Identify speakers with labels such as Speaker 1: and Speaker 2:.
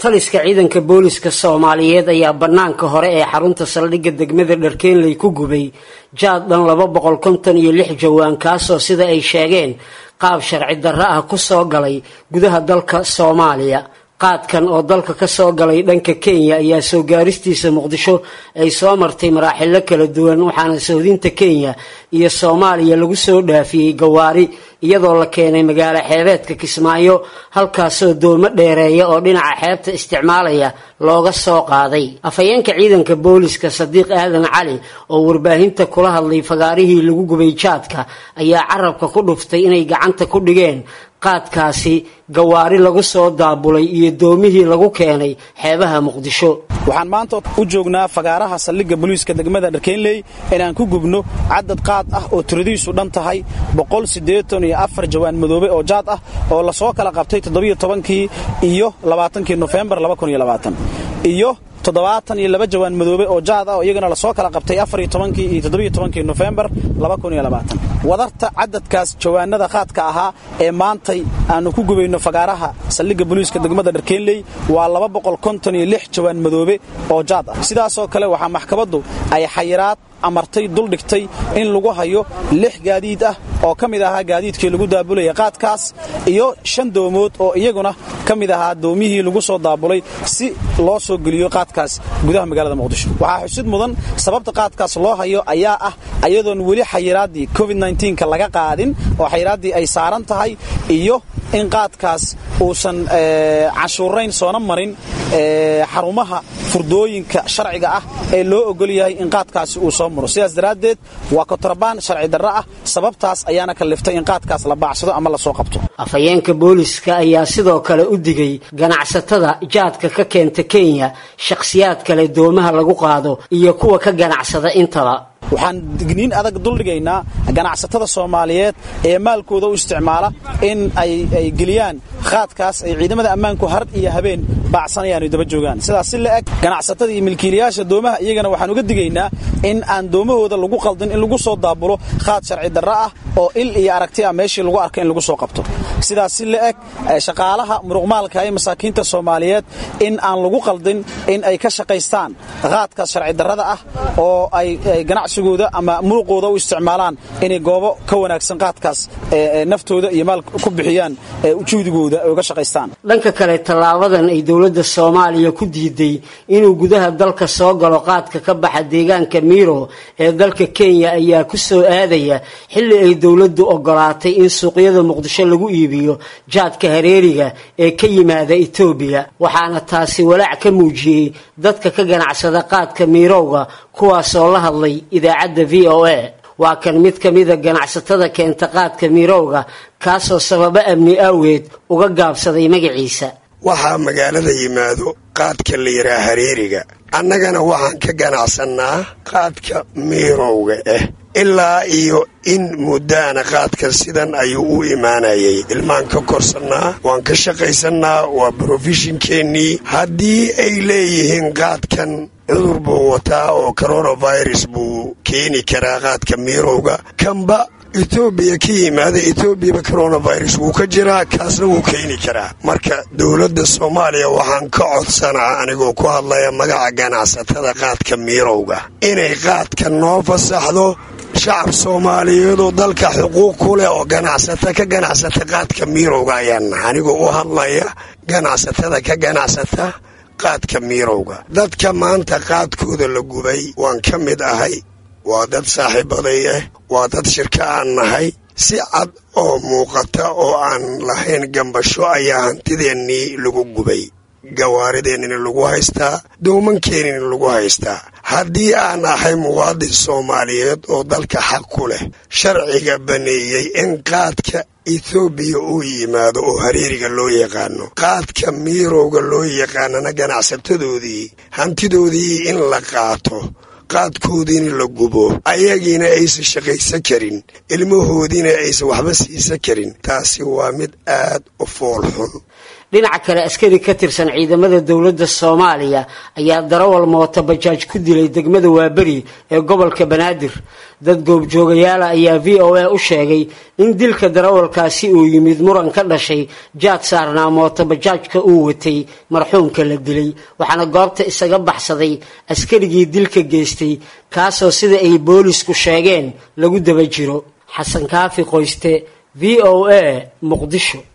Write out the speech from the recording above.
Speaker 1: taliska ciidanka booliska Soomaaliyeed ayaa banaanka hore ee xarunta saldhigga degmada Dharkeenley ku gubay jaad dhan 256 jawaan kaasoo sida ay sheegeen qaab sharci darro ah ku soo galay gudaha dalka Soomaaliya. qaadkan oo dalka ka soo galay dhanka Kenya ayaa soo gaaristiisa Muqdisho ay soo martay maraaxil kala duwan waxaana Saudinta Kenya iyo Soomaaliya lagu soo dhaafiyay gawaari iyadoo la keenay magaalo xeebeedka Kismaayo halkaasoo doomo dheereeya oo dhinaca xeebta isticmaalaya looga soo qaaday. afayeenka ciidanka booliska Sadiq Aadan Cali oo warbaahinta kula hadlay fagaarihii lagu gubay jaadka ayaa carabka ku dhuftay inay gacanta ku dhigeen qaadkaasi gawaari lagu soo daabulay iyo doomihii lagu keenay xeebaha Muqdisho.
Speaker 2: waxaan maanta u joognaa fagaaraha saldhigga booliska degmada Dharkeenley inaan ku gubno cadad qaad ah oo tiradiisu dhan tahay 184 jawaan madoobe oo jaad ah oo la soo kala qabtay 17kii iyo 20kii November 2020 iyo 72 jawaan madoobe oo jaad ah oo iyagana la soo kala qabtay 14kii iyo 17kii November 2020 wadarta cadadkaas jawaanada qaadka ahaa ee maantay aanu ku gubayno fagaaraha saldhigga booliska degmada Dharkeenley waa 256 jawaan madoobe oo jaad ah. sidaas oo kale waxa maxkamaddu ay xayiraad amartay dul dhigtay in lagu hayo 6 gaadiid ah oo kamid ahaa gaadiidkii lagu daabulay qaadkaas iyo 5 doomood oo iyaguna kamid ahaa doomihii lagu soo daabulay si loo soo geliyo qaadkaas gudaha magaalada Muqdisho. waxa xusid mudan sababta qaadkaas loo hayo ayaa ah ayadoon wali xayiraadii COVID-19 ka laga qaadin oo xayiraadii ay saaran tahay iyo in qaadkaas uusan cashuurayn soo marin xarumaha furdooyinka sharciga ah ee loo ogol yahay in qaadkaas uu soo maro. sidaas daraadeed waa kontrabaan sharci darro ah sababtaas ayaana kaliftay in qaadkaas la baacsado ama la soo qabto.
Speaker 1: afayeenka booliska ayaa sidoo kale u digay ganacsatada jaadka ka keenta Kenya shakhsiyaad kale doomaha lagu qaado iyo kuwa ka ganacsada intaba.
Speaker 2: waxaan digniin adag dul dhigaynaa ganacsatada Soomaaliyeed ee maalkooda u isticmaala in ay geliyaan qaadkaas ay ciidamada ammaanku har iyo habeen baacsanayaan daba joogaan. sidaas si la eg ganacsatada iyo milkiilayaasha doomaha iyagana waxaan uga digaynaa in aan doomahooda lagu qaldin in lagu soo daabulo qaad sharci darro ah oo il iyo aragti ah meeshii lagu arkay in lagu soo qabto. sidaas si la eg shaqaalaha muruqmaalka ee masaakiinta Soomaaliyeed in aan lagu qaldin in ay ka shaqeystaan qaadka sharci darrada ah oo ay ganacsigooda ama muruqooda u isticmaalaan inay goobo ka wanaagsan qaadkaas naftooda iyo maal ku bixiyaan ujeedadooda uga shaqeystaan.
Speaker 1: dhanka kale talaabadan ay dawladda Soomaaliya ku diiday inuu gudaha dalka soo galo qaadka ka baxa deegaanka Miro ee dalka Kenya ayaa ku soo aadaya xilli ay dawladdu ogolaatay in suuqyada Muqdisho lagu iibiyo jaadka hareeriga ee ka yimaada Itoobiya waxaana taasi walaac ka muujiyay dadka ka ganacsada qaadka Mirowga kuwaas oo la hadlay idaacadda VOA. waa kan mid kamida ganacsatada keenta qaadka Mirowga kaasoo sababa amni awgeed uga gaabsaday magaciisa.
Speaker 3: waxaa magaalada yimaado qaadka la yiraahdo hareeriga annagana waxaan ka ganacsanaa qaadka Mirowga ilaa iyo in muddana qaadka sidan ayuu u imaanayay ilmaan ka korsanaa waan ka shaqaysanaa waa professionkeennii haddii ay leeyihiin qaadkan cudur buu wataa oo coronavirus buu keeni karaa qaadka Mirowga kanba Itoobiya ka yimaada Itoobiya coronavirus wuu ka jiraa kaasna wuu keeni karaa. marka dawladda Soomaaliya waxaan ka codsanaa anigoo ku hadlaya magaca ganacsatada qaadka Mirowga inay qaadka noo fasaxdo shacab Soomaaliyeed oo dalka xuquuq ku leh oo ka ganacsata qaadka Mirowga ayaan anigoo u hadlaya ganacsatada ka ganacsata qaadka Mirowga. dadka maanta qaadkooda la gubay waan ka mid ahay waa dad saaxiibaday waa dad shirka aan nahay si cad oo muuqata oo aan lahayn gambasho ayaa hantideennii lagu gubay gawaarideenina lagu haystaa doomankeenina lagu haystaa. haddii aan ahay muwaadin Soomaaliyeed oo dalka xaq ku leh sharciga baneeyay in qaadka Itoobiya uu yimaado oo hareeriga loo yaqaano qaadka Mirowga loo yaqaanana ganacsatadoodii hantidoodii in la qaato qaadkoodiina la gubo ayagiina aysan shaqaysan karin ilmahoodiina aysan waxba siisan karin taasi waa mid aad u fool xun.
Speaker 1: dhinaca kale askari ka tirsan ciidamada dowladda Soomaaliya ayaa darawal mooto bajaaj ku dilay degmada Waaberi ee gobolka Banaadir dad goobjoogayaal ayaa VOA u sheegay in dilka darawalkaasi uu yimid muran ka dhashay jaad saarnaa mooto bajaajka uu watay marxuumka la dilay waxaana goobta isaga baxsaday askarigii dilka geystay kaasoo sida ay boolisku sheegeen lagu daba jiro xasan kaafi qoyste VOA Muqdisho.